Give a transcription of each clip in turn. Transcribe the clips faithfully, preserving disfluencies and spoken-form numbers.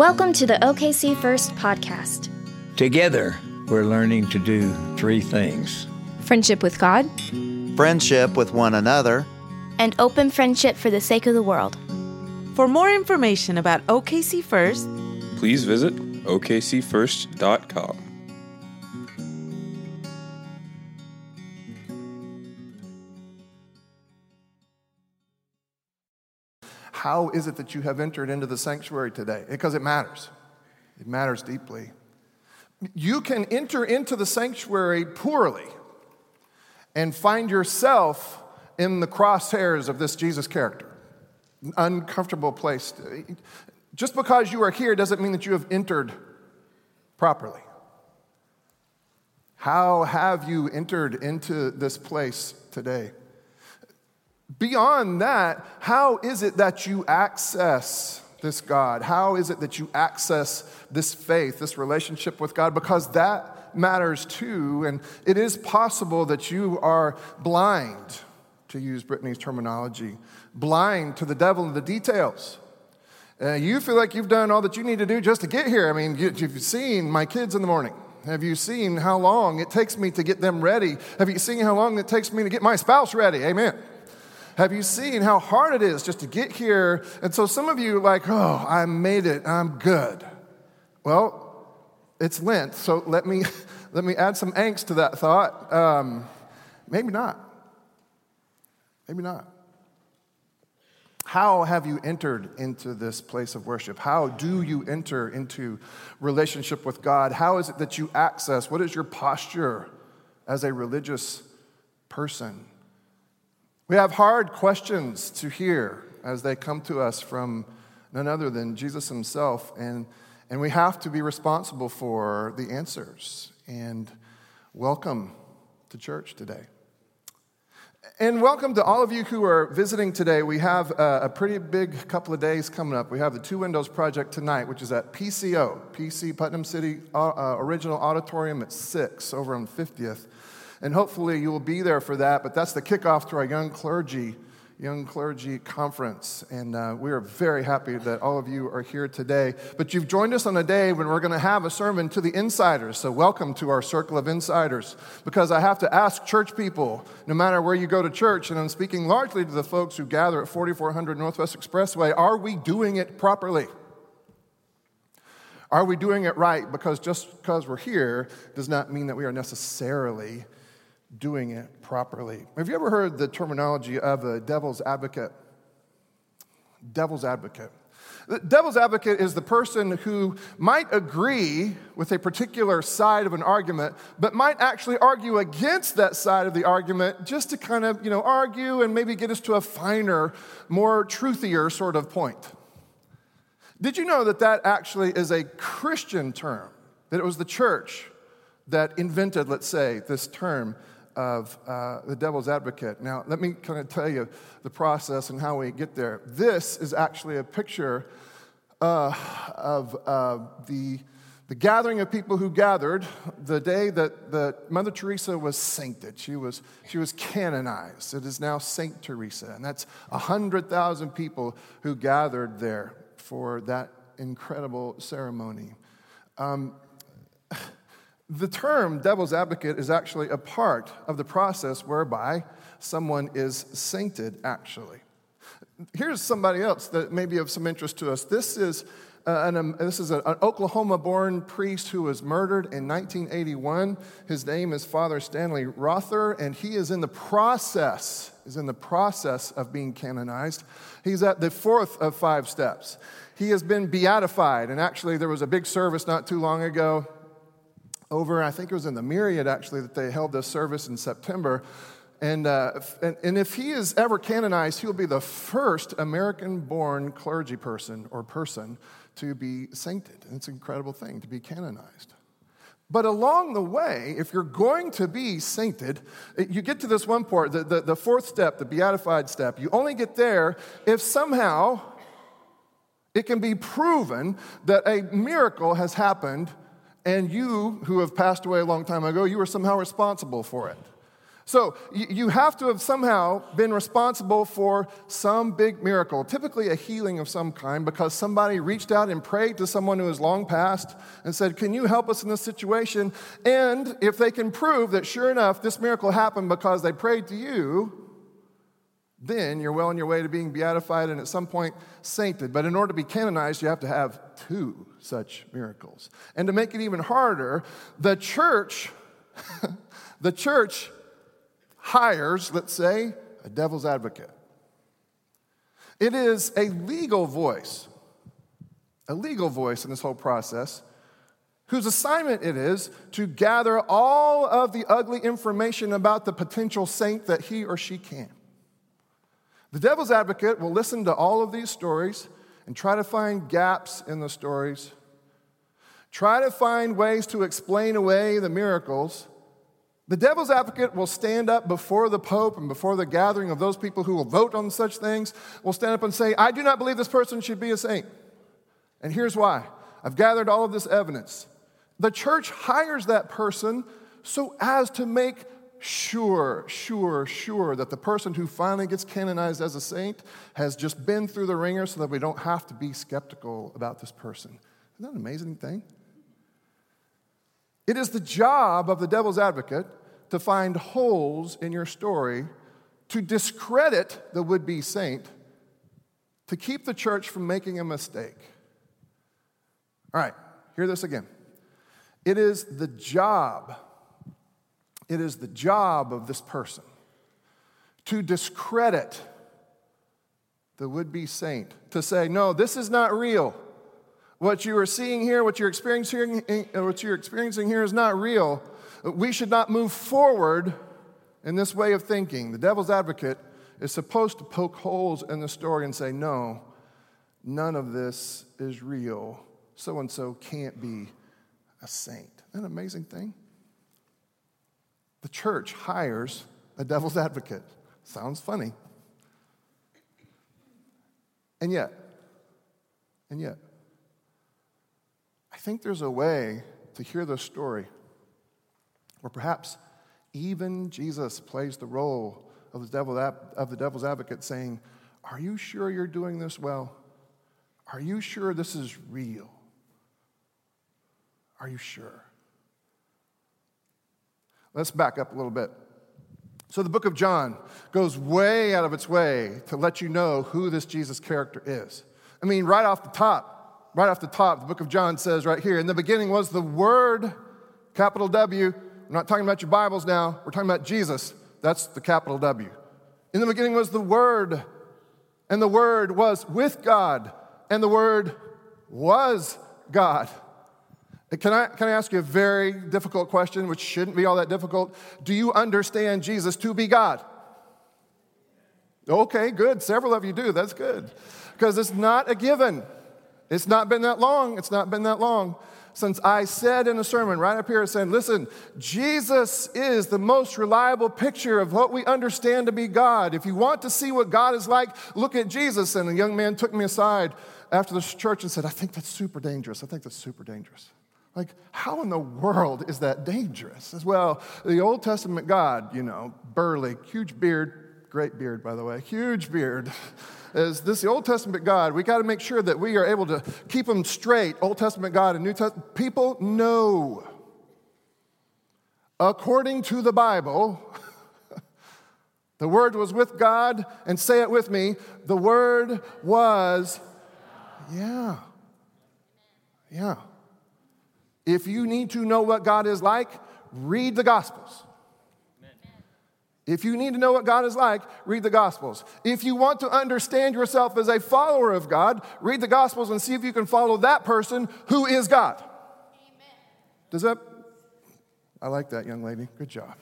Welcome to the O K C First podcast. Together, we're learning to do three things. Friendship with God, friendship with one another, and open friendship for the sake of the world. For more information about O K C First, please visit O K C first dot com. How is it that you have entered into the sanctuary today? Because it matters. It matters deeply. You can enter into the sanctuary poorly and find yourself in the crosshairs of this Jesus character. An uncomfortable place. Just because you are here doesn't mean that you have entered properly. How have you entered into this place today? Beyond that, how is it that you access this God? How is it that you access this faith, this relationship with God? Because that matters too, and it is possible that you are blind, to use Brittany's terminology, blind to the devil and the details. Uh, you feel like you've done all that you need to do just to get here. I mean, you, you've seen my kids in the morning. Have you seen how long it takes me to get them ready? Have you seen how long it takes me to get my spouse ready? Amen. Have you seen how hard it is just to get here? And so some of you are like, oh, I made it, I'm good. Well, it's Lent, so let me let me add some angst to that thought. Um, maybe not. Maybe not. How have you entered into this place of worship? How do you enter into relationship with God? How is it that you access? What is your posture as a religious person? We have hard questions to hear as they come to us from none other than Jesus himself, and, and we have to be responsible for the answers. And welcome to church today. And welcome to all of you who are visiting today. We have a, a pretty big couple of days coming up. We have the Two Windows Project tonight, which is at P C O, P C Putnam City uh, Original Auditorium at six over on fiftieth. And hopefully you will be there for that, but that's the kickoff to our young clergy, young clergy conference. And uh, we are very happy that all of you are here today. But you've joined us on a day when we're going to have a sermon to the insiders. So welcome to our circle of insiders. Because I have to ask church people, no matter where you go to church, and I'm speaking largely to the folks who gather at forty-four hundred Northwest Expressway, are we doing it properly? Are we doing it right? Because just because we're here does not mean that we are necessarily doing it properly. Have you ever heard the terminology of a devil's advocate? Devil's advocate. The devil's advocate is the person who might agree with a particular side of an argument, but might actually argue against that side of the argument just to kind of, you know, argue and maybe get us to a finer, more truthier sort of point. Did you know that that actually is a Christian term? That it was the church that invented, let's say, this term of uh, the devil's advocate. Now, let me kind of tell you the process and how we get there. This is actually a picture uh, of uh, the, the gathering of people who gathered the day that, that Mother Teresa was sainted. She was, she was canonized. It is now Saint Teresa, and that's one hundred thousand people who gathered there for that incredible ceremony. Um, The term devil's advocate is actually a part of the process whereby someone is sainted, actually. Here's somebody else that may be of some interest to us. This is, uh, an, um, this is a, an Oklahoma-born priest who was murdered in nineteen eighty-one. His name is Father Stanley Rother, and he is in the process, is in the process of being canonized. He's at the fourth of five steps. He has been beatified, and actually there was a big service not too long ago over, I think it was in the Myriad, actually, that they held this service in September. And, uh, and, and if he is ever canonized, he'll be the first American-born clergy person or person to be sainted. And it's an incredible thing to be canonized. But along the way, if you're going to be sainted, you get to this one part, the, the, the fourth step, the beatified step. You only get there if somehow it can be proven that a miracle has happened and you, who have passed away a long time ago, you were somehow responsible for it. So you have to have somehow been responsible for some big miracle, typically a healing of some kind, because somebody reached out and prayed to someone who is long past and said, can you help us in this situation? And if they can prove that sure enough this miracle happened because they prayed to you, then you're well on your way to being beatified and at some point sainted. But in order to be canonized, you have to have two such miracles. And to make it even harder, the church, the church hires, let's say, a devil's advocate. It is a legal voice, a legal voice in this whole process, whose assignment it is to gather all of the ugly information about the potential saint that he or she can. The devil's advocate will listen to all of these stories and try to find gaps in the stories, try to find ways to explain away the miracles. The devil's advocate will stand up before the Pope and before the gathering of those people who will vote on such things, will stand up and say, I do not believe this person should be a saint. And here's why. I've gathered all of this evidence. The church hires that person so as to make sure, sure, sure that the person who finally gets canonized as a saint has just been through the ringer so that we don't have to be skeptical about this person. Isn't that an amazing thing? It is the job of the devil's advocate to find holes in your story, to discredit the would-be saint, to keep the church from making a mistake. All right, hear this again. It is the job, it is the job of this person to discredit the would-be saint, to say, no, this is not real. What you are seeing here, what you're experiencing, what you're experiencing here is not real. We should not move forward in this way of thinking. The devil's advocate is supposed to poke holes in the story and say, no, none of this is real. So-and-so can't be a saint. Isn't that an amazing thing? The church hires a devil's advocate. Sounds funny. And yet, and yet, I think there's a way to hear the story where perhaps even Jesus plays the role of the, devil, of the devil's advocate saying, are you sure you're doing this well? Are you sure this is real? Are you sure? Let's back up a little bit. So the book of John goes way out of its way to let you know who this Jesus character is. I mean, right off the top, right off the top, the book of John says right here, in the beginning was the Word, capital W. We're not talking about your Bibles now. We're talking about Jesus. That's the capital W. In the beginning was the Word, and the Word was with God, and the Word was God. Can I, can I ask you a very difficult question, which shouldn't be all that difficult? Do you understand Jesus to be God? Okay, good. Several of you do. That's good. Because it's not a given. It's not been that long. It's not been that long since I said in a sermon right up here, saying, listen, Jesus is the most reliable picture of what we understand to be God. If you want to see what God is like, look at Jesus. And a young man took me aside after the church and said, I think that's super dangerous. I think that's super dangerous. Like, how in the world is that dangerous? As well, the Old Testament God, you know, burly, huge beard, great beard, by the way, huge beard. Is this the Old Testament God? We got to make sure that we are able to keep them straight, Old Testament God and New Testament. People know, according to the Bible, the Word was with God, and say it with me, the Word was, yeah, yeah. If you need to know what God is like, read the Gospels. If you need to know what God is like, read the Gospels. If you want to understand yourself as a follower of God, read the Gospels and see if you can follow that person who is God. Amen. Does that? I like that, young lady. Good job.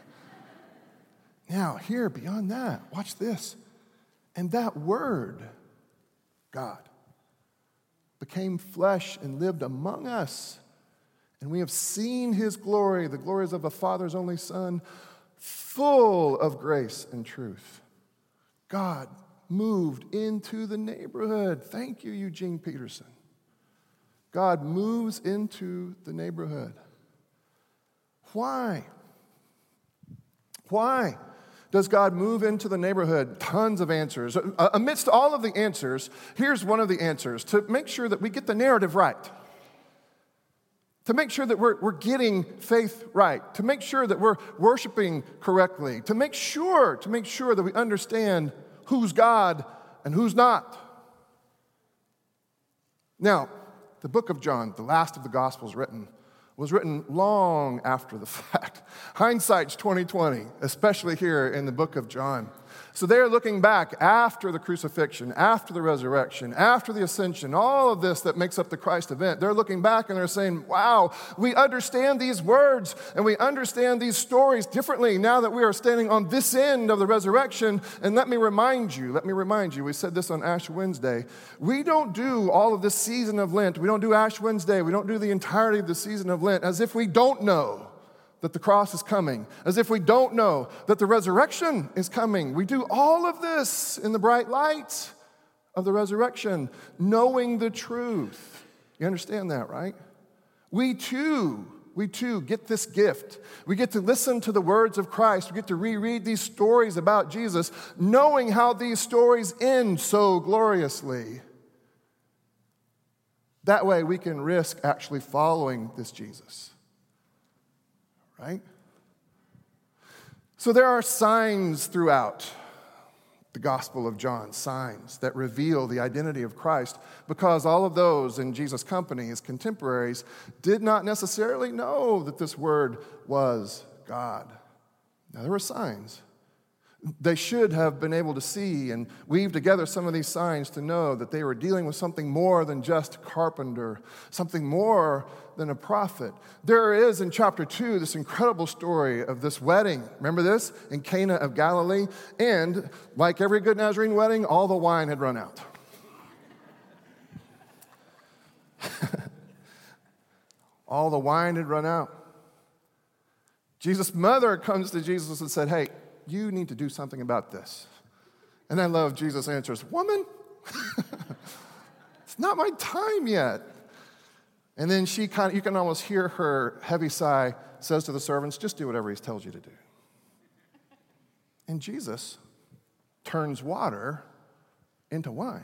Now, here, beyond that, watch this. And that Word, God, became flesh and lived among us. And we have seen His glory, the glories of the Father's only Son, full of grace and truth. God moved into the neighborhood. Thank you, Eugene Peterson. God moves into the neighborhood. Why? Why does God move into the neighborhood? Tons of answers. Uh, amidst all of the answers, here's one of the answers: to make sure that we get the narrative right. To make sure that we're, we're getting faith right. To make sure that we're worshiping correctly. To make sure, to make sure that we understand who's God and who's not. Now, the book of John, the last of the Gospels written, was written long after the fact. Hindsight's twenty twenty, especially here in the book of John. So they're looking back after the crucifixion, after the resurrection, after the ascension, all of this that makes up the Christ event. They're looking back and they're saying, wow, we understand these words and we understand these stories differently now that we are standing on this end of the resurrection. And let me remind you, let me remind you, we said this on Ash Wednesday, we don't do all of this season of Lent. We don't do Ash Wednesday. We don't do the entirety of the season of Lent as if we don't know that the cross is coming, as if we don't know that the resurrection is coming. We do all of this in the bright light of the resurrection, knowing the truth. You understand that, right? We too, we too get this gift. We get to listen to the words of Christ. We get to reread these stories about Jesus, knowing how these stories end so gloriously. That way we can risk actually following this Jesus. Right? So there are signs throughout the Gospel of John, signs that reveal the identity of Christ, because all of those in Jesus' company, his contemporaries, did not necessarily know that this word was God. Now, there were signs. They should have been able to see and weave together some of these signs to know that they were dealing with something more than just a carpenter, something more than a prophet. There is in chapter two this incredible story of this wedding. Remember this? In Cana of Galilee. And like every good Nazarene wedding, all the wine had run out. All the wine had run out. Jesus' mother comes to Jesus and said, hey, you need to do something about this. And I love Jesus' answers, woman, it's not my time yet. And then she kind of, you can almost hear her heavy sigh, says to the servants, just do whatever he tells you to do. And Jesus turns water into wine.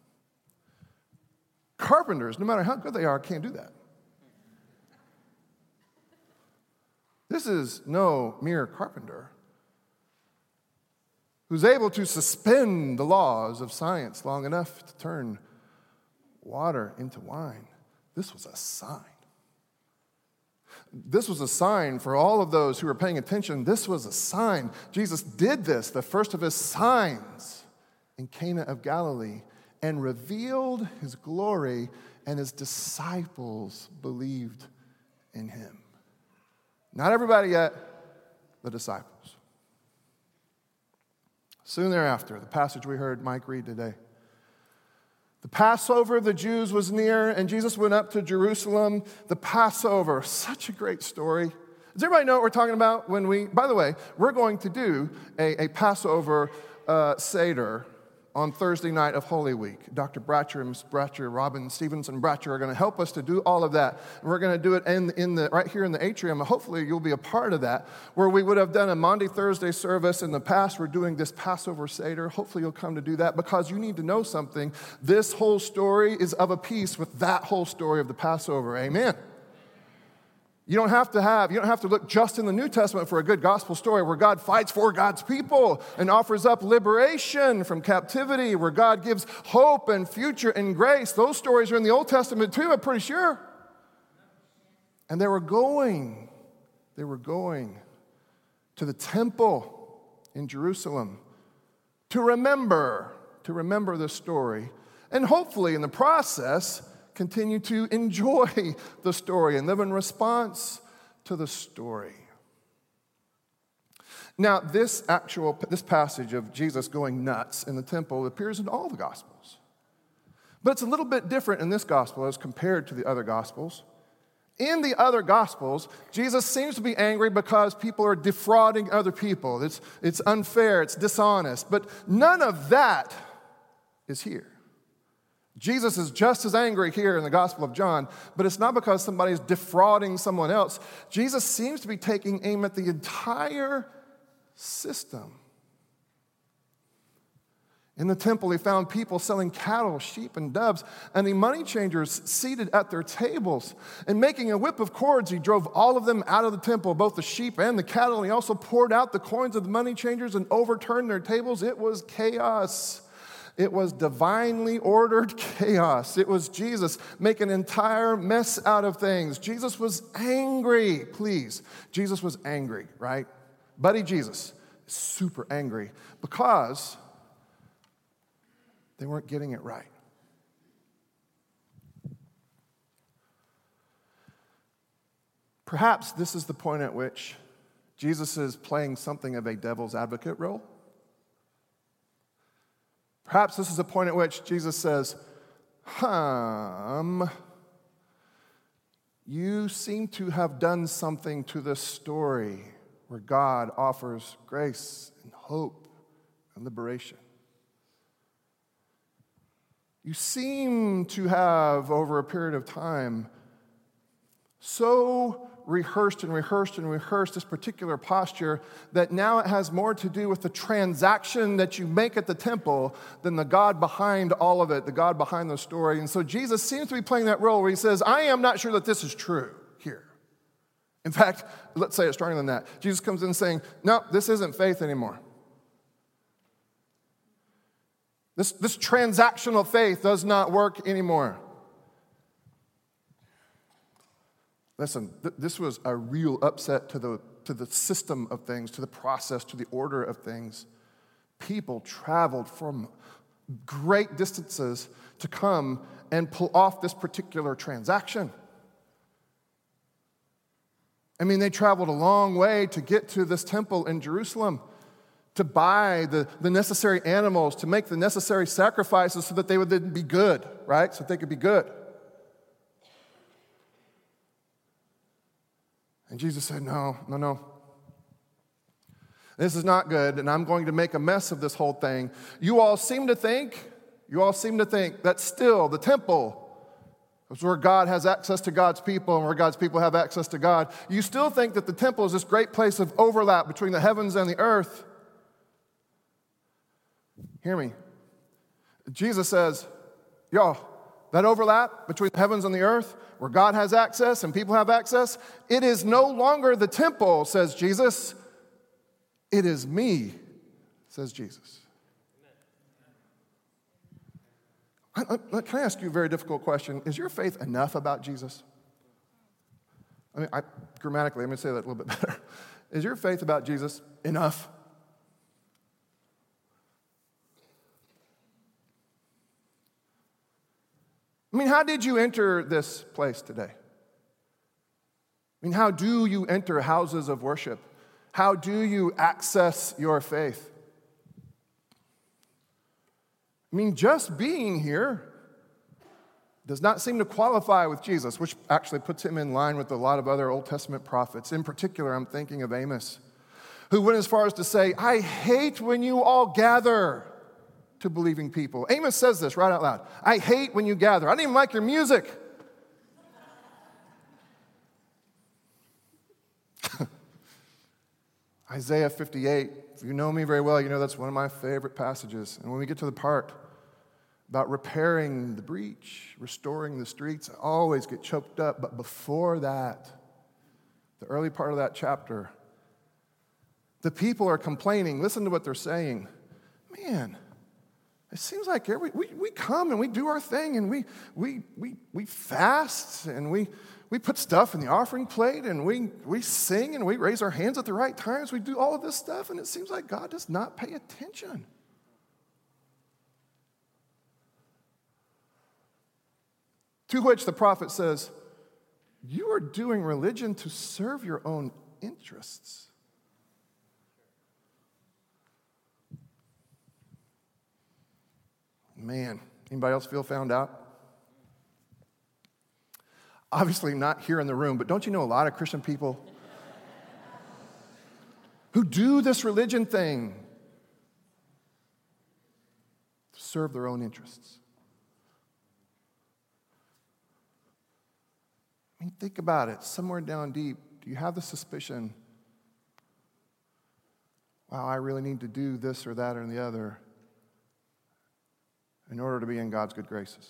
Carpenters, no matter how good they are, can't do that. This is no mere carpenter who's able to suspend the laws of science long enough to turn water into wine. This was a sign. This was a sign for all of those who were paying attention. This was a sign. Jesus did this, the first of his signs, in Cana of Galilee, and revealed his glory, and his disciples believed in him. Not everybody yet, the disciples. Soon thereafter, the passage we heard Mike read today. The Passover of the Jews was near, and Jesus went up to Jerusalem. The Passover, such a great story. Does everybody know what we're talking about when we, by the way, we're going to do a, a Passover uh, Seder on Thursday night of Holy Week. Doctor Bratcher and Miz Bratcher, Robin Stevenson Bratcher are going to help us to do all of that. And we're going to do it in, in the right here in the atrium. Hopefully you'll be a part of that. Where we would have done a Monday, Thursday service in the past, we're doing this Passover Seder. Hopefully you'll come to do that, because you need to know something. This whole story is of a piece with that whole story of the Passover. Amen. You don't have to have, you don't have to look just in the New Testament for a good gospel story where God fights for God's people and offers up liberation from captivity, where God gives hope and future and grace. Those stories are in the Old Testament too, I'm pretty sure. And they were going, they were going to the temple in Jerusalem to remember, to remember this story. And hopefully in the process, continue to enjoy the story and live in response to the story. Now, this actual, this passage of Jesus going nuts in the temple appears in all the Gospels. But it's a little bit different in this Gospel as compared to the other Gospels. In the other Gospels, Jesus seems to be angry because people are defrauding other people. It's, it's unfair, it's dishonest. But none of that is here. Jesus is just as angry here in the Gospel of John, but it's not because somebody's defrauding someone else. Jesus seems to be taking aim at the entire system. In the temple, he found people selling cattle, sheep, and doves, and the money changers seated at their tables. And making a whip of cords, he drove all of them out of the temple, both the sheep and the cattle. And he also poured out the coins of the money changers and overturned their tables. It was chaos. It was divinely ordered chaos. It was Jesus making an entire mess out of things. Jesus was angry, please. Jesus was angry, right? Buddy Jesus, super angry because they weren't getting it right. Perhaps this is the point at which Jesus is playing something of a devil's advocate role. Perhaps this is a point at which Jesus says, hum, you seem to have done something to this story where God offers grace and hope and liberation. You seem to have, over a period of time, so rehearsed and rehearsed and rehearsed this particular posture that now it has more to do with the transaction that you make at the temple than the God behind all of it, the God behind the story. And so Jesus seems to be playing that role where he says, I am not sure that this is true here. In fact, let's say it stronger than that. Jesus comes in saying, no, this isn't faith anymore. This, this transactional faith does not work anymore. Listen, th- this was a real upset to the, to the system of things, to the process, to the order of things. People traveled from great distances to come and pull off this particular transaction. I mean, they traveled a long way to get to this temple in Jerusalem, to buy the, the necessary animals, to make the necessary sacrifices so that they would then be good, right? So that they could be good. And Jesus said, no, no, no. This is not good, and I'm going to make a mess of this whole thing. You all seem to think, you all seem to think that still the temple is where God has access to God's people and where God's people have access to God. You still think that the temple is this great place of overlap between the heavens and the earth. Hear me. Jesus says, y'all, that overlap between the heavens and the earth, where God has access and people have access, it is no longer the temple, says Jesus. It is me, says Jesus. Can I ask you a very difficult question? Is your faith enough about Jesus? I mean, I, grammatically, let me say that a little bit better. Is your faith about Jesus enough? I mean, how did you enter this place today? I mean, how do you enter houses of worship? How do you access your faith? I mean, just being here does not seem to qualify with Jesus, which actually puts him in line with a lot of other Old Testament prophets. In particular, I'm thinking of Amos, who went as far as to say, I hate when you all gather to believing people. Amos says this right out loud. I hate when you gather. I don't even like your music. Isaiah fifty-eight, if you know me very well, you know that's one of my favorite passages. And when we get to the part about repairing the breach, restoring the streets, I always get choked up. But before that, the early part of that chapter, the people are complaining. Listen to what they're saying. Man, it seems like every, we, we come and we do our thing and we we we we fast and we we put stuff in the offering plate and we we sing and we raise our hands at the right times. We do all of this stuff and it seems like God does not pay attention. To which the prophet says, you are doing religion to serve your own interests. Man, anybody else feel found out? Obviously not here in the room, but don't you know a lot of Christian people who do this religion thing to serve their own interests? I mean, think about it. Somewhere down deep, do you have the suspicion, wow, I really need to do this or that or the other in order to be in God's good graces.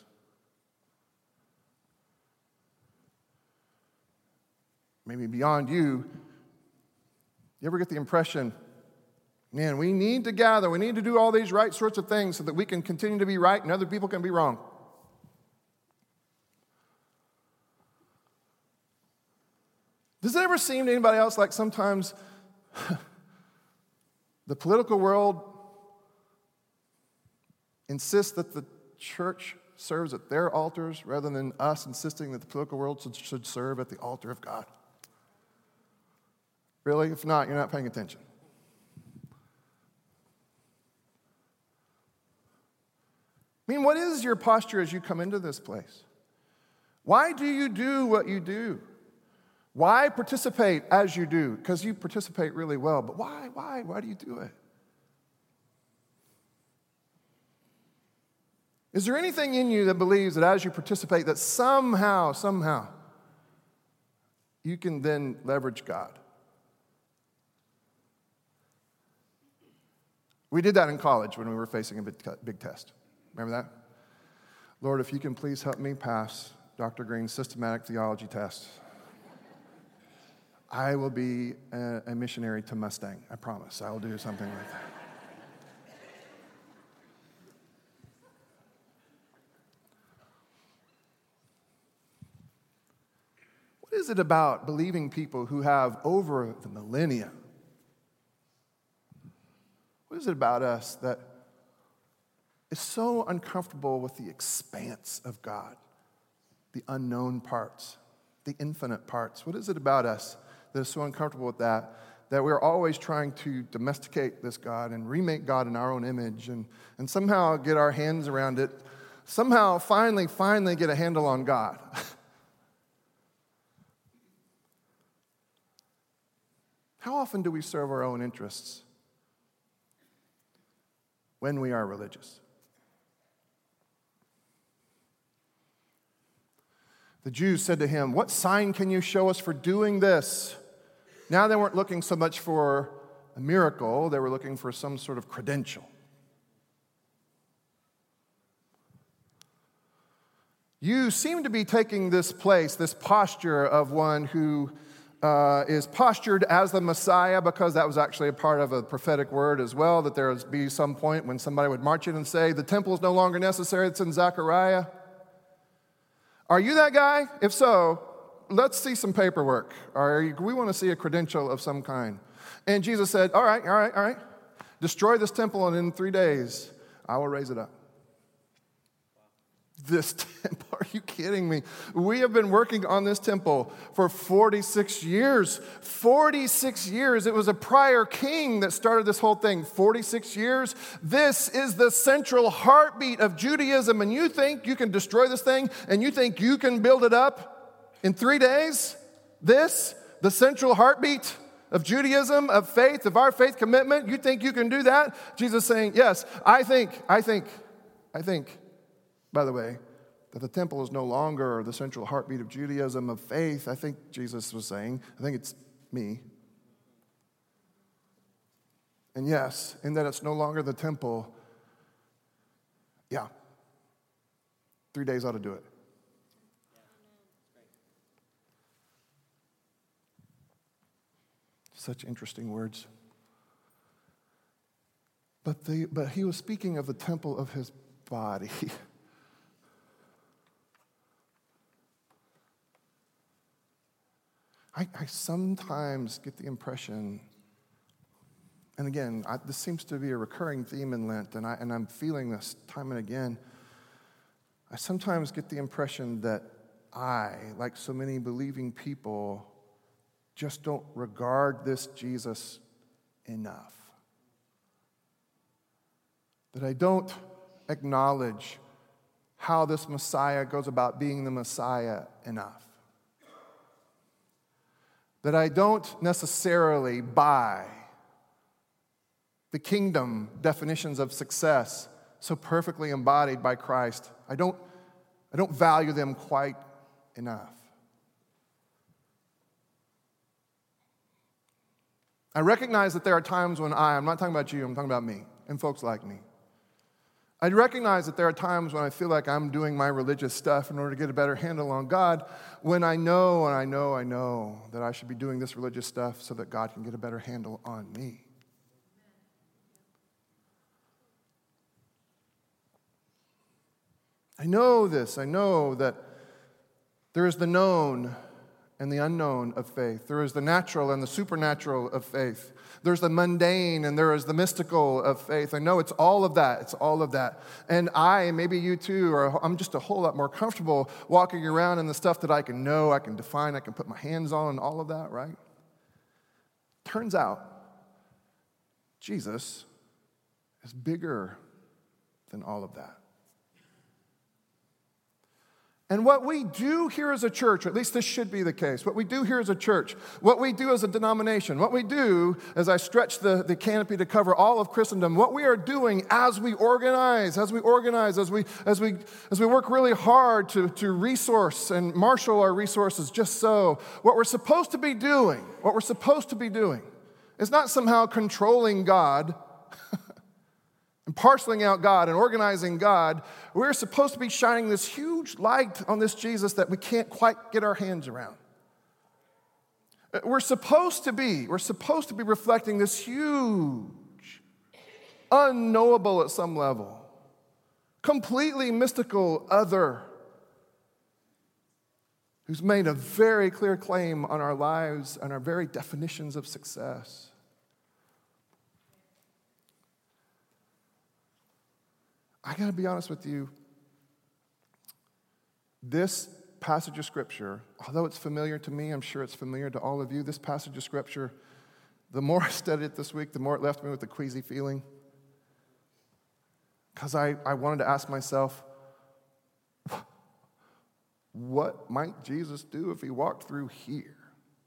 Maybe beyond you, you ever get the impression, man, we need to gather, we need to do all these right sorts of things so that we can continue to be right and other people can be wrong. Does it ever seem to anybody else like sometimes the political world insists that the church serves at their altars rather than us insisting that the political world should, should serve at the altar of God? Really? If not, you're not paying attention. I mean, what is your posture as you come into this place? Why do you do what you do? Why participate as you do? Because you participate really well, but why, why, why do you do it? Is there anything in you that believes that as you participate that somehow, somehow, you can then leverage God? We did that in college when we were facing a big, big test. Remember that? Lord, if you can please help me pass Doctor Green's systematic theology test, I will be a, a missionary to Mustang. I promise. I will do something like that. What is it about believing people who have over the millennia? What is it about us that is so uncomfortable with the expanse of God, the unknown parts, the infinite parts? What is it about us that is so uncomfortable with that, that we're always trying to domesticate this God and remake God in our own image and, and somehow get our hands around it, somehow finally, finally get a handle on God? How often do we serve our own interests when we are religious? The Jews said to him, "What sign can you show us for doing this?" Now they weren't looking so much for a miracle, they were looking for some sort of credential. You seem to be taking this place, this posture of one who uh, is postured as the Messiah, because that was actually a part of a prophetic word as well, that there would be some point when somebody would march in and say, the temple is no longer necessary. It's in Zechariah. Are you that guy? If so, let's see some paperwork. Or we want to see a credential of some kind. And Jesus said, all right, all right, all right. Destroy this temple, and in three days, I will raise it up. This temple, are you kidding me? We have been working on this temple for forty-six years. forty-six years. It was a prior king that started this whole thing. forty-six years. This is the central heartbeat of Judaism, and you think you can destroy this thing, and you think you can build it up in three days? This, the central heartbeat of Judaism, of faith, of our faith commitment, you think you can do that? Jesus saying, yes, I think, I think, I think, by the way, that the temple is no longer the central heartbeat of Judaism, of faith. I think Jesus was saying, I think it's me. And yes, in that it's no longer the temple, yeah, three days ought to do it. Such interesting words. But, the, but he was speaking of the temple of his body. I, I sometimes get the impression, and again, I, this seems to be a recurring theme in Lent, and, I, and I'm feeling this time and again. I sometimes get the impression that I, like so many believing people, just don't regard this Jesus enough. That I don't acknowledge how this Messiah goes about being the Messiah enough. That I don't necessarily buy the kingdom definitions of success so perfectly embodied by Christ. I don't, I don't value them quite enough. I recognize that there are times when I, I'm not talking about you, I'm talking about me and folks like me. I recognize that there are times when I feel like I'm doing my religious stuff in order to get a better handle on God, when I know and I know, I know that I should be doing this religious stuff so that God can get a better handle on me. I know this. I know that there is the known and the unknown of faith. There is the natural and the supernatural of faith. There's the mundane and there is the mystical of faith. I know it's all of that. It's all of that. And I, maybe you too, are I'm just a whole lot more comfortable walking around in the stuff that I can know, I can define, I can put my hands on, and all of that, right? Turns out, Jesus is bigger than all of that. And what we do here as a church, or at least this should be the case, what we do here as a church, what we do as a denomination, what we do, as I stretch the, the canopy to cover all of Christendom, what we are doing as we organize, as we organize, as we as we as we work really hard to, to resource and marshal our resources just so, what we're supposed to be doing, what we're supposed to be doing is not somehow controlling God and parceling out God and organizing God. We're supposed to be shining this huge light on this Jesus that we can't quite get our hands around. We're supposed to be, we're supposed to be reflecting this huge, unknowable at some level, completely mystical other who's made a very clear claim on our lives and our very definitions of success. I got to be honest with you. This passage of Scripture, although it's familiar to me, I'm sure it's familiar to all of you, this passage of Scripture, the more I studied it this week, the more it left me with a queasy feeling. Because I, I wanted to ask myself, what might Jesus do if he walked through here?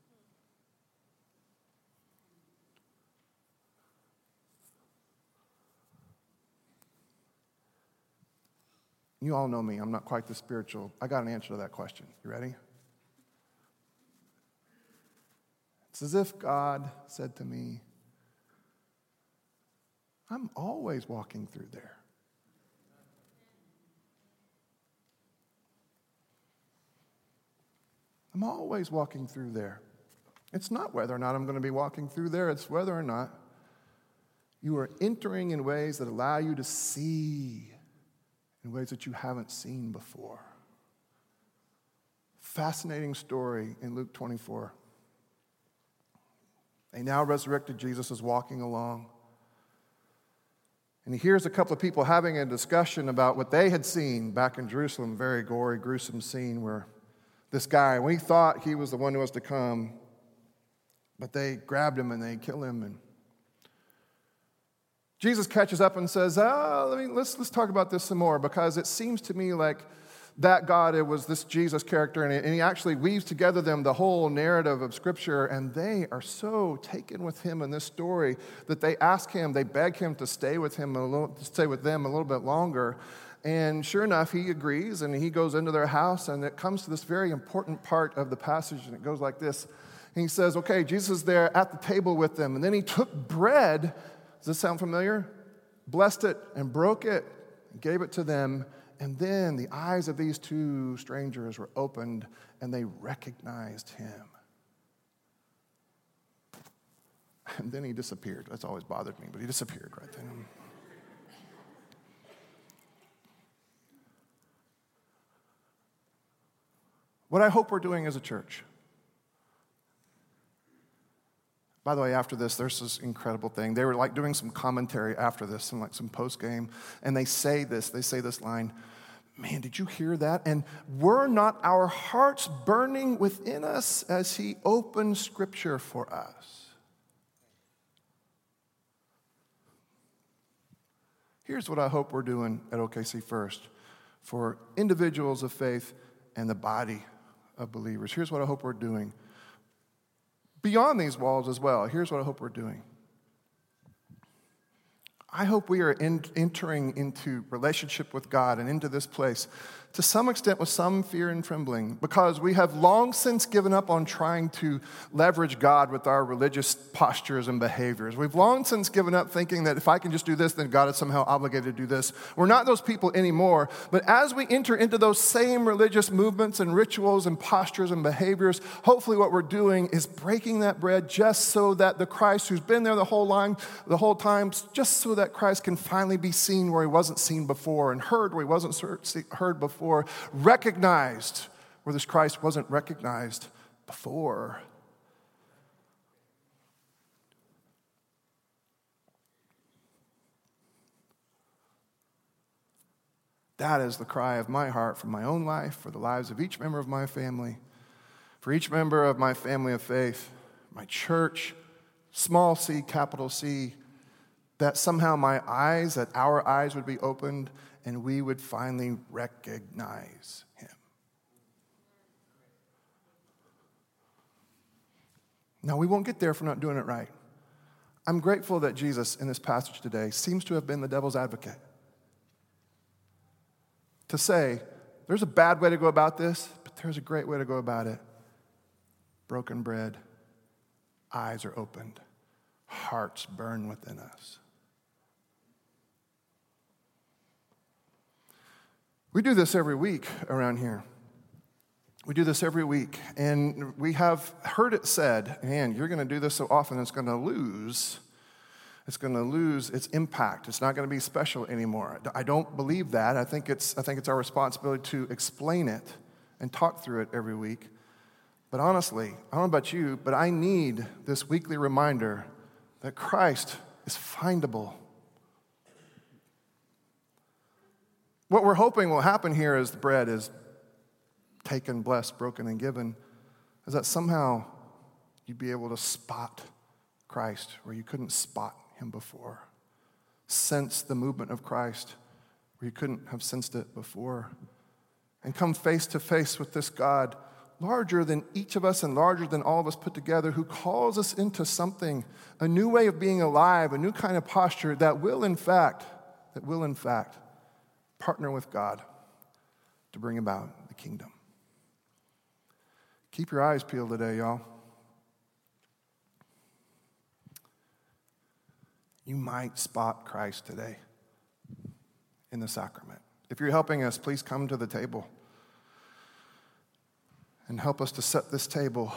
You all know me. I'm not quite the spiritual. I got an answer to that question. You ready? It's as if God said to me, I'm always walking through there. I'm always walking through there. It's not whether or not I'm going to be walking through there. It's whether or not you are entering in ways that allow you to see in ways that you haven't seen before. Fascinating story in Luke twenty-four. A now resurrected Jesus is walking along, and he hears a couple of people having a discussion about what they had seen back in Jerusalem, a very gory, gruesome scene where this guy, we thought he was the one who was to come, but they grabbed him and they killed him. And Jesus catches up and says, oh, let me, let's, let's talk about this some more, because it seems to me like that God, it was this Jesus character, and, it, and he actually weaves together them the whole narrative of Scripture, and they are so taken with him in this story that they ask him, they beg him to stay with him, a little, to stay with them a little bit longer. And sure enough, he agrees, and he goes into their house, and it comes to this very important part of the passage, and it goes like this. And he says, okay, Jesus is there at the table with them, and then he took bread. Does this sound familiar? Blessed it and broke it and gave it to them. And then the eyes of these two strangers were opened and they recognized him. And then he disappeared. That's always bothered me, but he disappeared right then. What I hope we're doing as a church. By the way, after this, there's this incredible thing. They were like doing some commentary after this, and like some post-game, and they say this, they say this line, man, did you hear that? And were not our hearts burning within us as he opened Scripture for us? Here's what I hope we're doing at O K C First for individuals of faith and the body of believers. Here's what I hope we're doing. Beyond these walls as well, here's what I hope we're doing. I hope we are in, entering into relationship with God and into this place to some extent with some fear and trembling, because we have long since given up on trying to leverage God with our religious postures and behaviors. We've long since given up thinking that if I can just do this, then God is somehow obligated to do this. We're not those people anymore, but as we enter into those same religious movements and rituals and postures and behaviors, hopefully what we're doing is breaking that bread just so that the Christ who's been there the whole line, the whole time, just so that Christ can finally be seen where he wasn't seen before and heard where he wasn't heard before. Recognized where this Christ wasn't recognized before. That is the cry of my heart for my own life, for the lives of each member of my family, for each member of my family of faith, my church, small c, capital C, that somehow my eyes, that our eyes would be opened and we would finally recognize him. Now, we won't get there if we're not doing it right. I'm grateful that Jesus, in this passage today, seems to have been the devil's advocate. To say, there's a bad way to go about this, but there's a great way to go about it. Broken bread, eyes are opened, hearts burn within us. We do this every week around here. We do this every week, and we have heard it said, man, you're going to do this so often, it's going to lose, it's going to lose its impact. It's not going to be special anymore. I don't believe that. I think it's, I think it's our responsibility to explain it and talk through it every week. But honestly, I don't know about you, but I need this weekly reminder that Christ is findable. What we're hoping will happen here as the bread is taken, blessed, broken, and given, is that somehow you'd be able to spot Christ where you couldn't spot him before. Sense the movement of Christ where you couldn't have sensed it before. And come face to face with this God larger than each of us and larger than all of us put together, who calls us into something, a new way of being alive, a new kind of posture that will in fact, that will in fact, partner with God to bring about the kingdom. Keep your eyes peeled today, y'all. You might spot Christ today in the sacrament. If you're helping us, please come to the table and help us to set this table.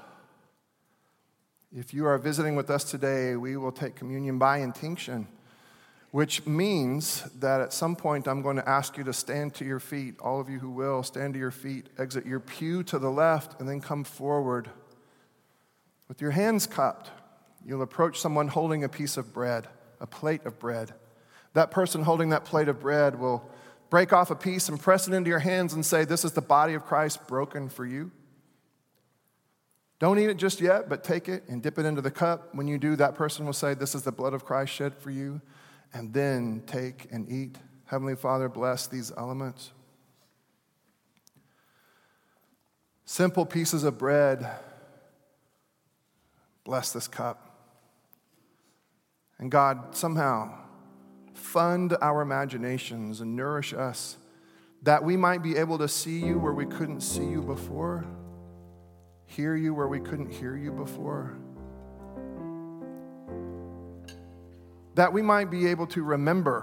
If you are visiting with us today, we will take communion by intinction, which means that at some point I'm going to ask you to stand to your feet. All of you who will, stand to your feet, exit your pew to the left, and then come forward. With your hands cupped, you'll approach someone holding a piece of bread, a plate of bread. That person holding that plate of bread will break off a piece and press it into your hands and say, "This is the body of Christ broken for you." Don't eat it just yet, but take it and dip it into the cup. When you do, that person will say, "This is the blood of Christ shed for you." And then take and eat. Heavenly Father, bless these elements. Simple pieces of bread. Bless this cup. And God, somehow, fund our imaginations and nourish us that we might be able to see you where we couldn't see you before, hear you where we couldn't hear you before, that we might be able to remember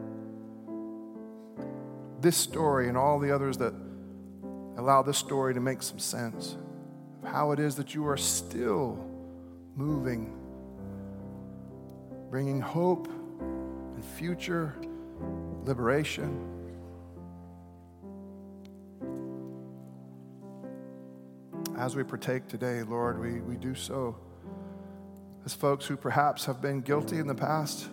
this story and all the others that allow this story to make some sense of how it is that you are still moving, bringing hope and future liberation. As we partake today, Lord, we, we do so as folks who perhaps have been guilty in the past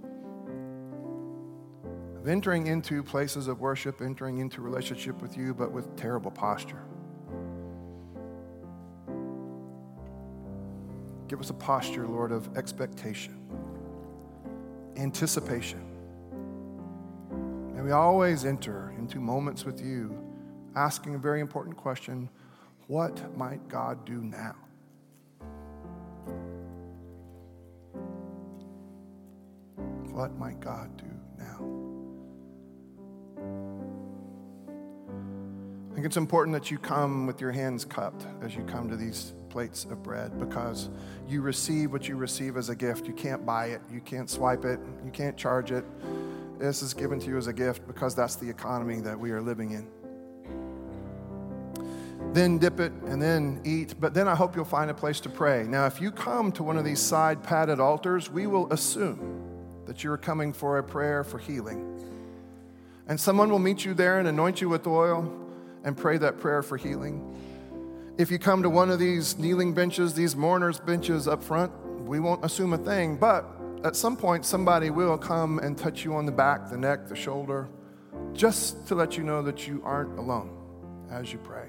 of entering into places of worship, entering into relationship with you, but with terrible posture. Give us a posture, Lord, of expectation, anticipation. And we always enter into moments with you asking a very important question: what might God do now? What might God do now? think it's important that you come with your hands cupped as you come to these plates of bread, because you receive what you receive as a gift. You can't buy it. You can't swipe it. You can't charge it. This is given to you as a gift because that's the economy that we are living in. Then dip it and then eat. But then I hope you'll find a place to pray. Now, if you come to one of these side padded altars, we will assume that you're coming for a prayer for healing. And someone will meet you there and anoint you with oil and pray that prayer for healing. If you come to one of these kneeling benches, these mourners benches up front, we won't assume a thing. But at some point, somebody will come and touch you on the back, the neck, the shoulder, just to let you know that you aren't alone as you pray.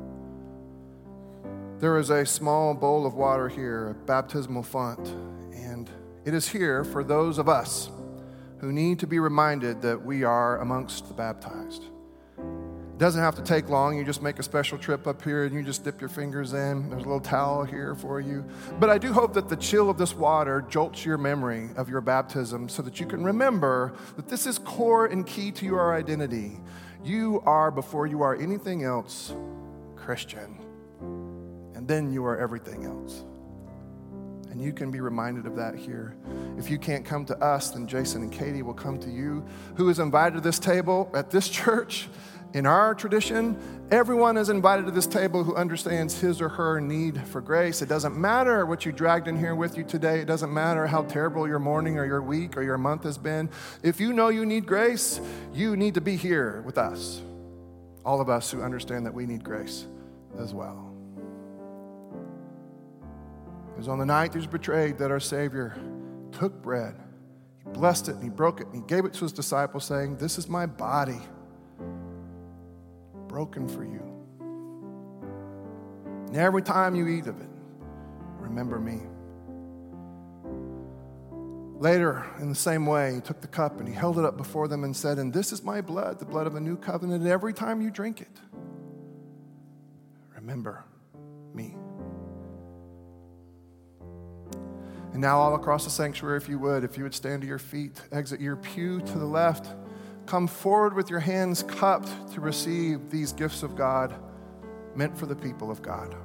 There is a small bowl of water here, a baptismal font, and it is here for those of us who need to be reminded that we are amongst the baptized. It doesn't have to take long. You just make a special trip up here and you just dip your fingers in. There's a little towel here for you. But I do hope that the chill of this water jolts your memory of your baptism so that you can remember that this is core and key to your identity. You are, before you are anything else, Christian. And then you are everything else. And you can be reminded of that here. If you can't come to us, then Jason and Katie will come to you. Who is invited to this table at this church? In our tradition, everyone is invited to this table who understands his or her need for grace. It doesn't matter what you dragged in here with you today. It doesn't matter how terrible your morning or your week or your month has been. If you know you need grace, you need to be here with us. All of us who understand that we need grace as well. It was on the night he was betrayed that our Savior took bread. He blessed it and he broke it and he gave it to his disciples, saying, "This is my body, broken for you. And every time you eat of it, remember me." Later, in the same way, he took the cup and he held it up before them and said, "And this is my blood, the blood of the new covenant. And every time you drink it, remember me." And now all across the sanctuary, if you would, if you would stand to your feet, exit your pew to the left, come forward with your hands cupped to receive these gifts of God meant for the people of God.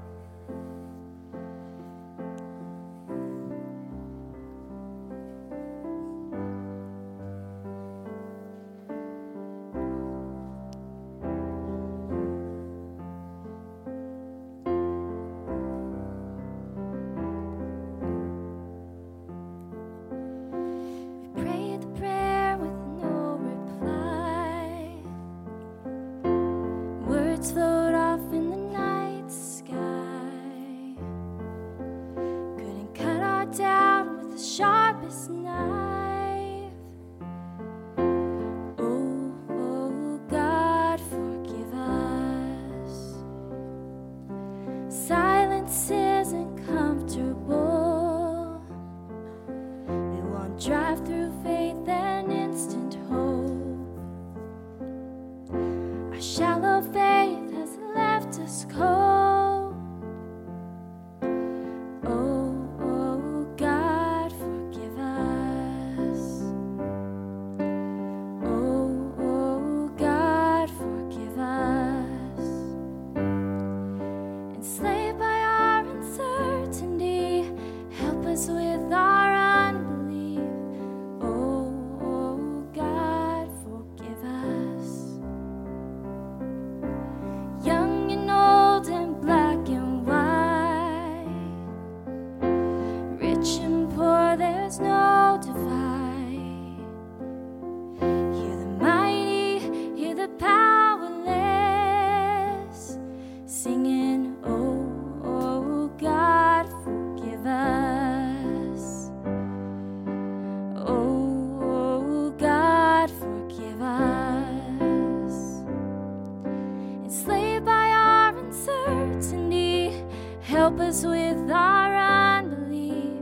Help us with our unbelief.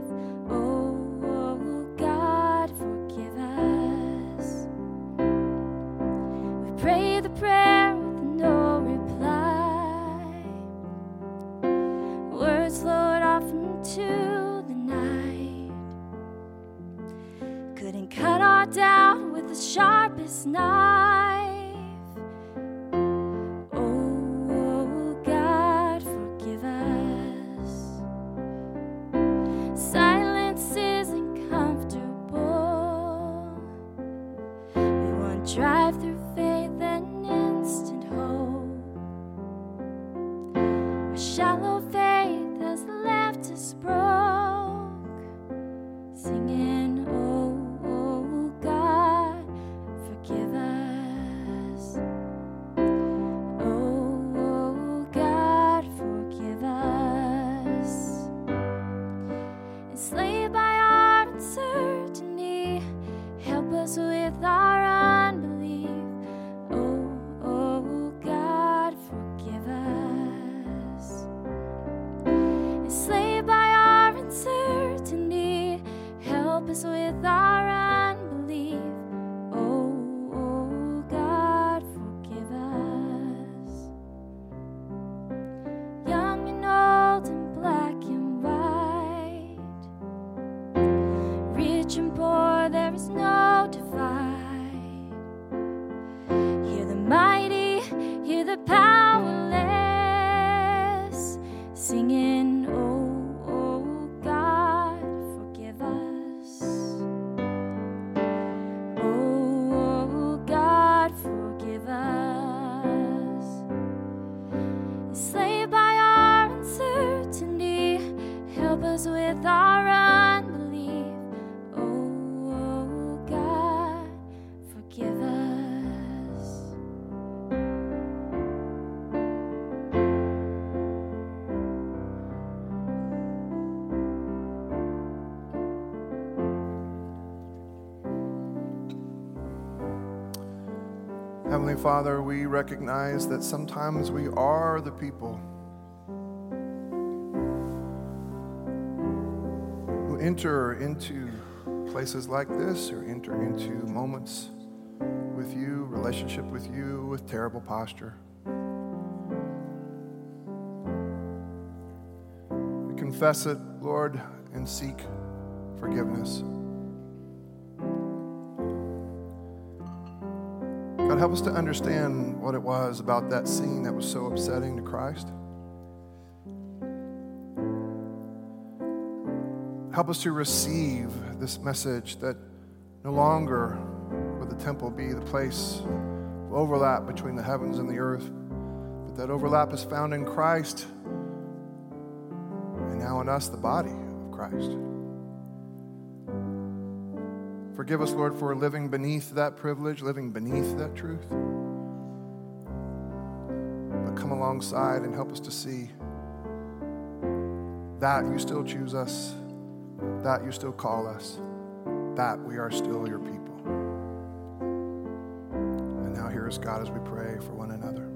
Oh, oh, God, forgive us. We pray the prayer with no reply. Words flowed off into the night. Couldn't cut our doubt with the sharpest knife. Oh, Our shallow faith has left us broke, singing, oh, oh, God, forgive us. Oh, oh, God, forgive us. Enslaved by our uncertainty, help us with our unbelief. Oh, oh, God, forgive us. Enslaved by our uncertainty, help us with our unbelief. Oh, oh, God, forgive us. Young and old and black and white, rich and poor, there is no divide. Hear the mighty, hear the powerless, singing, oh, oh, God, forgive us. Oh, oh, God, forgive us. Enslaved by our uncertainty, help us with our unbelief. Oh, oh, God, forgive us. Heavenly Father, we recognize that sometimes we are the people who enter into places like this or enter into moments with you, relationship with you, with terrible posture. We confess it, Lord, and seek forgiveness. God, help us to understand what it was about that scene that was so upsetting to Christ. Help us to receive this message that no longer would the temple be the place of overlap between the heavens and the earth, but that overlap is found in Christ and now in us, the body of Christ. Forgive us, Lord, for living beneath that privilege, living beneath that truth. But come alongside and help us to see that you still choose us, that you still call us, that we are still your people. And now hear us, God, as we pray for one another.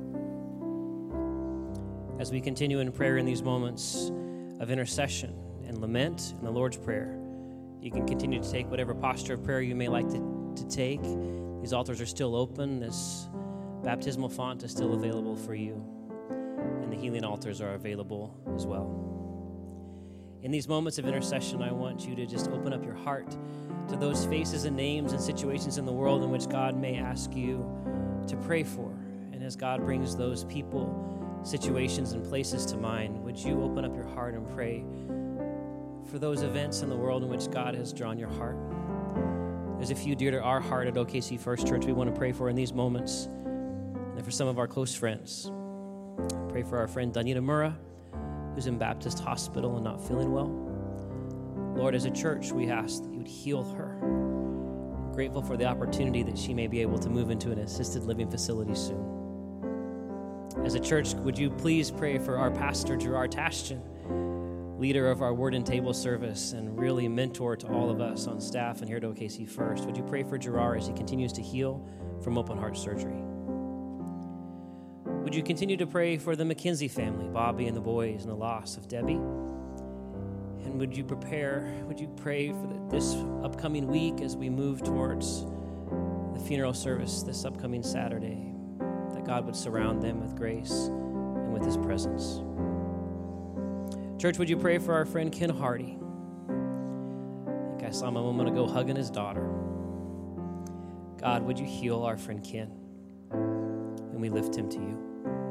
As we continue in prayer in these moments of intercession and lament in the Lord's Prayer, you can continue to take whatever posture of prayer you may like to, to take. These altars are still open. This baptismal font is still available for you. And the healing altars are available as well. In these moments of intercession, I want you to just open up your heart to those faces and names and situations in the world in which God may ask you to pray for. And as God brings those people, situations, and places to mind, would you open up your heart and pray for those events in the world in which God has drawn your heart? There's a few dear to our heart at O K C First Church we want to pray for in these moments, and for some of our close friends. Pray for our friend Danita Murrah, who's in Baptist Hospital and not feeling well. Lord, as a church, we ask that you would heal her. Grateful for the opportunity that she may be able to move into an assisted living facility soon. As a church, would you please pray for our pastor, Gerard Tashton, leader of our Word and Table service and really mentor to all of us on staff and here at O K C First. Would you pray for Gerard as he continues to heal from open heart surgery? Would you continue to pray for the McKenzie family, Bobby and the boys, and the loss of Debbie? And would you prepare, would you pray for the, this upcoming week as we move towards the funeral service this upcoming Saturday, that God would surround them with grace and with his presence? Church, would you pray for our friend Ken Hardy? I think I saw him a moment ago hugging his daughter. God, would you heal our friend Ken? And we lift him to you.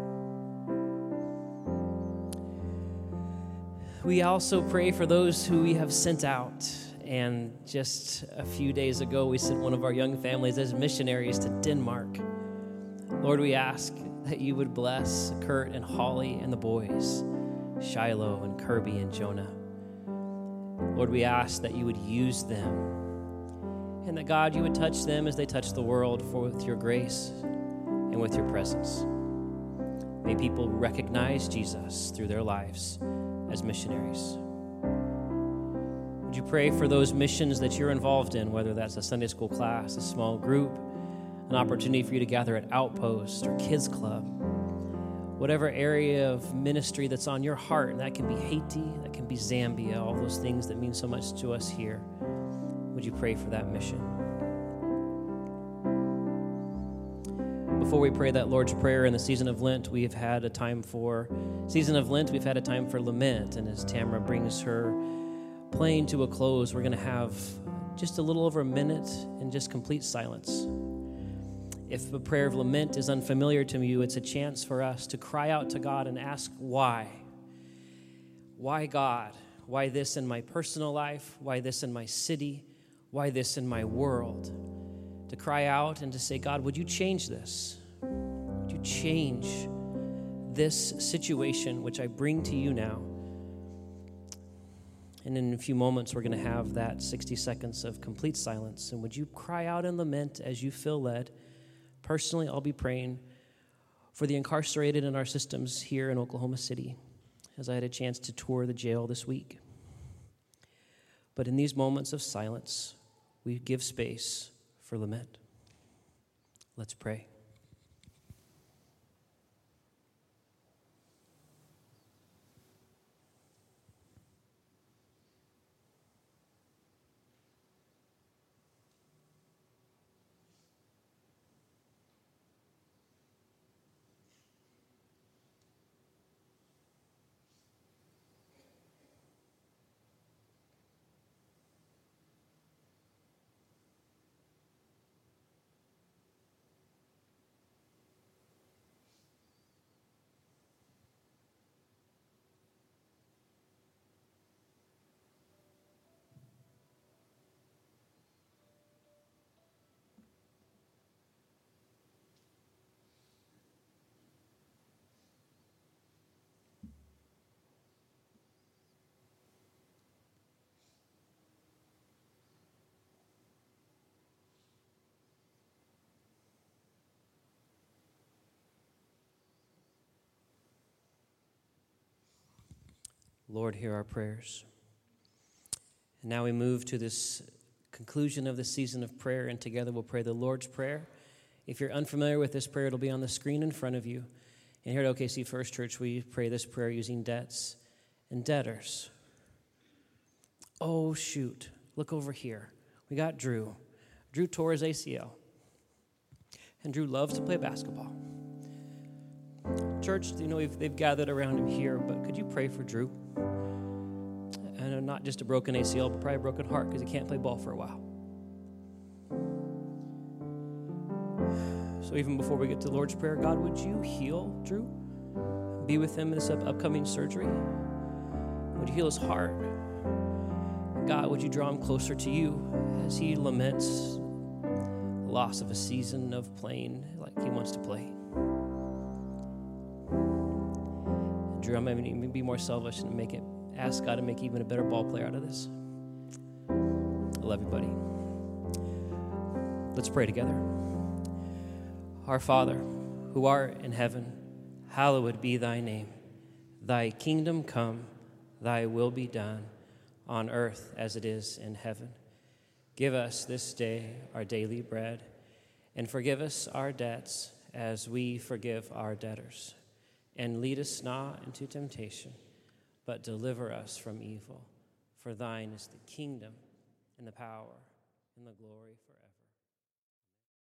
We also pray for those who we have sent out. And just a few days ago, we sent one of our young families as missionaries to Denmark. Lord, we ask that you would bless Kurt and Holly and the boys, Shiloh and Kirby and Jonah. Lord, we ask that you would use them, and that, God, you would touch them as they touch the world for with your grace and with your presence. May people recognize Jesus through their lives as missionaries. Would you pray for those missions that you're involved in, whether that's a Sunday school class, a small group, an opportunity for you to gather at Outpost or Kids Club, whatever area of ministry that's on your heart, and that can be Haiti, that can be Zambia, all those things that mean so much to us here. Would you pray for that mission? Before we pray that Lord's Prayer in the season of Lent, we have had a time for, season of Lent, we've had a time for lament, and as Tamara brings her playing to a close, we're going to have just a little over a minute in just complete silence. If the prayer of lament is unfamiliar to you, it's a chance for us to cry out to God and ask why. Why, God? Why this in my personal life? Why this in my city? Why this in my world? To cry out and to say, God, would you change this? Would you change this situation which I bring to you now? And in a few moments, we're going to have that sixty seconds of complete silence. And would you cry out and lament as you feel led? Personally, I'll be praying for the incarcerated in our systems here in Oklahoma City, as I had a chance to tour the jail this week. But in these moments of silence, we give space for lament. Let's pray. Lord, hear our prayers. And now we move to this conclusion of the season of prayer, and together we'll pray the Lord's Prayer. If you're unfamiliar with this prayer, it'll be on the screen in front of you. And here at O K C First Church, we pray this prayer using debts and debtors. Oh, shoot. Look over here. We got Drew. Drew tore his A C L. And Drew loves to play basketball. Church, you know, we've, they've gathered around him here, but could you pray for Drew? And not just a broken A C L, but probably a broken heart because he can't play ball for a while. So even before we get to the Lord's Prayer, God, would you heal Drew? Be with him in this up- upcoming surgery? Would you heal his heart? God, would you draw him closer to you as he laments the loss of a season of playing like he wants to play? Drew, I'm going to be more selfish and make it, ask God to make even a better ball player out of this. I love you, buddy. Let's pray together. Our Father, who art in heaven, hallowed be thy name. Thy kingdom come, thy will be done, on earth as it is in heaven. Give us this day our daily bread, and forgive us our debts as we forgive our debtors. And lead us not into temptation, but deliver us from evil. For thine is the kingdom, and the power, and the glory forever.